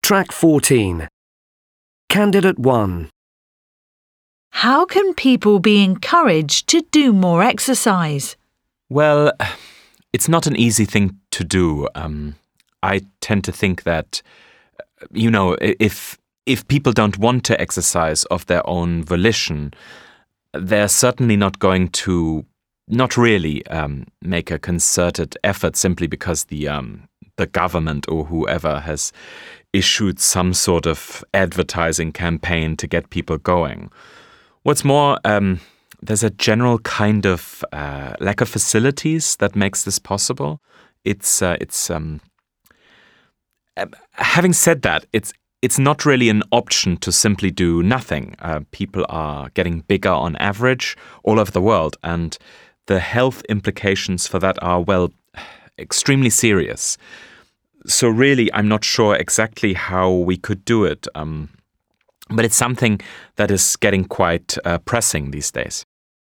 Track 14. Candidate 1. How can people be encouraged to do more exercise? Well, it's not an easy thing to do. I tend to think that, if people don't want to exercise of their own volition, they're certainly not going to, not really, make a concerted effort simply because the government or whoever has issued some sort of advertising campaign to get people going. What's more, there's a general kind of lack of facilities that makes this possible. Having said that, it's not really an option to simply do nothing. People are getting bigger on average all over the world, and the health implications for that are, extremely serious. So really, I'm not sure exactly how we could do it. But it's something that is getting quite pressing these days.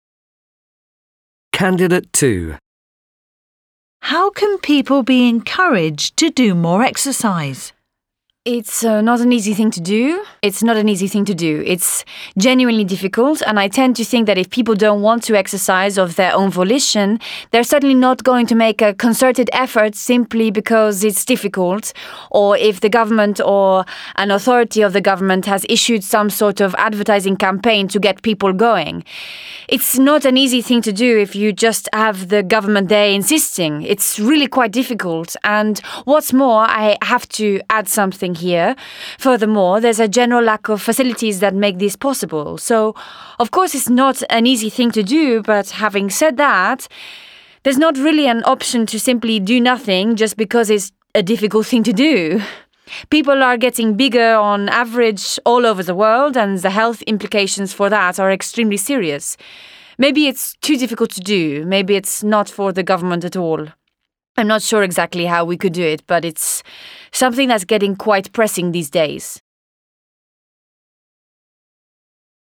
Candidate 2. How can people be encouraged to do more exercise? It's not an easy thing to do. It's genuinely difficult, and I tend to think that if people don't want to exercise of their own volition, they're certainly not going to make a concerted effort simply because it's difficult, or if the government or an authority of the government has issued some sort of advertising campaign to get people going. It's not an easy thing to do if you just have the government there insisting. It's really quite difficult, and what's more, I have to add something here. Furthermore, there's a general lack of facilities that make this possible. So, of course, it's not an easy thing to do, but having said that, there's not really an option to simply do nothing just because it's a difficult thing to do. People are getting bigger on average all over the world, and the health implications for that are extremely serious. Maybe it's too difficult to do. Maybe it's not for the government at all. I'm not sure exactly how we could do it, but it's something that's getting quite pressing these days.